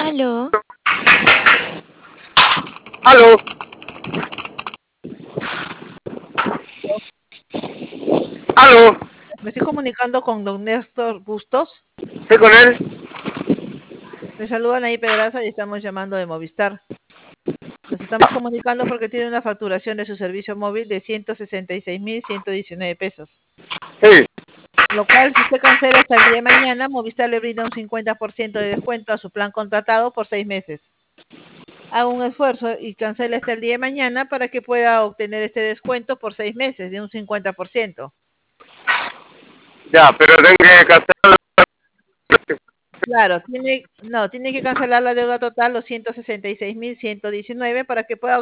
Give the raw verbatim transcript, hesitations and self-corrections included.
Aló. Aló. Aló. Me estoy comunicando con don Néstor Bustos. ¿Sí con él? Le saludan ahí Pedraza y estamos llamando de Movistar. Nos estamos comunicando porque tiene una facturación de su servicio móvil de ciento sesenta y seis mil ciento diecinueve pesos. Sí. Lo cual, si usted cancela hasta el día de mañana, Movistar le brinda un cincuenta por ciento de descuento a su plan contratado por seis meses. Haga un esfuerzo y cancele hasta el día de mañana para que pueda obtener este descuento por seis meses de un cincuenta por ciento. Ya, pero tengo que cancelar. Claro, tiene, no, tiene que cancelar la deuda total, los ciento sesenta y seis mil ciento diecinueve, para que pueda